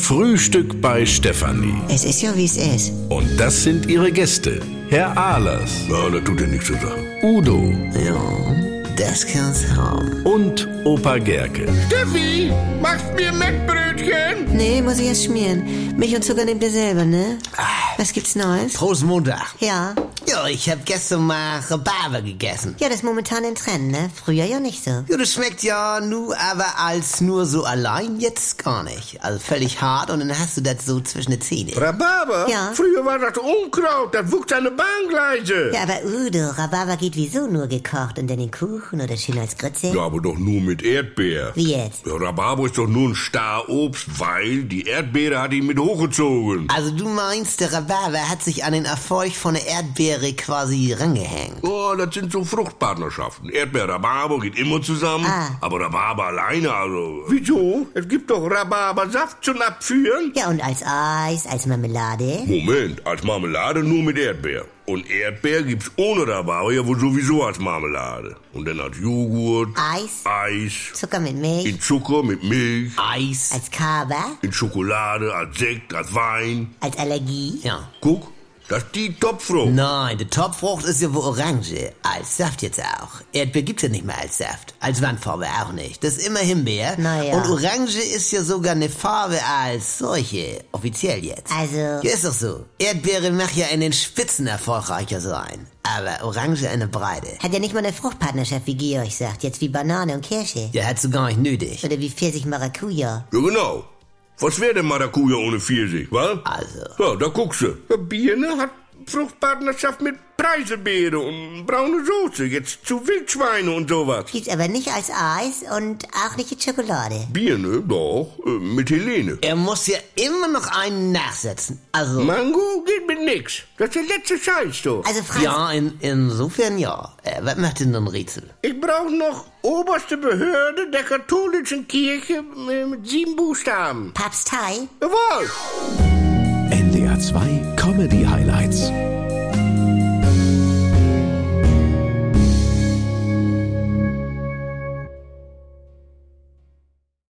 Frühstück bei Stefanie. Es ist ja, wie es ist. Und das sind ihre Gäste. Herr Ahlers. Ja, das tut ja nichts zur Sache. Udo. Ja, das kann's haben. Und Opa Gerke. Steffi, machst mir Mettbrötchen? Nee, muss ich erst schmieren. Milch und Zucker nehmt ihr selber, ne? Was gibt's Neues? Prost Montag. Ja. Ja, ich hab gestern mal Rhabarber gegessen. Ja, das ist momentan ein Trend, ne? Früher ja nicht so. Ja, das schmeckt ja aber als nur so allein jetzt gar nicht. Also völlig hart und dann hast du das so zwischen den Zähnen. Rhabarber? Ja. Früher war das Unkraut, das wuchs an den Bahngleise. Ja, aber Udo, Rhabarber geht wieso nur gekocht und dann in Kuchen oder schön als Grütze? Ja, aber doch nur mit Erdbeer. Wie jetzt? Ja, Rhabarber ist doch nur ein Starobst, weil die Erdbeere hat ihn mit hochgezogen. Also du meinst, der Rhabarber hat sich an den Erfolg von der Erdbeere quasi rangehängt. Oh, das sind so Fruchtpartnerschaften. Erdbeer-Rhabarber geht immer zusammen, aber Rhabarber alleine, also... Wieso? Es gibt doch Rhabarbersaft zum Abführen. Ja, und als Eis, als Marmelade? Moment, als Marmelade nur mit Erdbeer. Und Erdbeer gibt's ohne Rhabarber ja wohl sowieso als Marmelade. Und dann als Joghurt, Eis, Zucker mit Milch, in Zucker mit Milch, Eis. als Kaba, in Schokolade, als Sekt, als Wein. als Allergie. Ja. Guck, das ist die Topfrucht. Nein, die Topfrucht ist ja wohl Orange. Als Saft jetzt auch. Erdbeer gibt's ja nicht mehr als Saft. Als Wandfarbe auch nicht. Das ist immer Himbeer. Naja. Und Orange ist ja sogar eine Farbe als solche. Offiziell jetzt. Also, Ja, ist doch so. Erdbeere mag ja in den Spitzen erfolgreicher sein. Aber Orange eine Breite. hat ja nicht mal eine Fruchtpartnerschaft, wie Georg sagt. Jetzt wie Banane und Kirsche. Ja, hat du gar nicht nötig. Oder wie Pfirsich-Maracuja. Ja, genau. Was wäre denn Maracuja ohne Pfirsich, wa? Also. Ja, da guckst du. Birne hat Fruchtpartnerschaft mit Preiselbeere und braune Soße, jetzt zu Wildschweine und sowas. Gibt's aber nicht als Eis und auch nicht in Schokolade. Birne, doch, mit Helene. Er muss ja immer noch einen nachsetzen. Also. Mango geht mit nix. Das ist der letzte Scheiß, doch. Also Franz, Ja, insofern ja. Was macht denn nun Rätsel? Ich brauche noch oberste Behörde der katholischen Kirche mit 7 Buchstaben. Papstei? Jawohl. NDR 2 Comedy Highlights.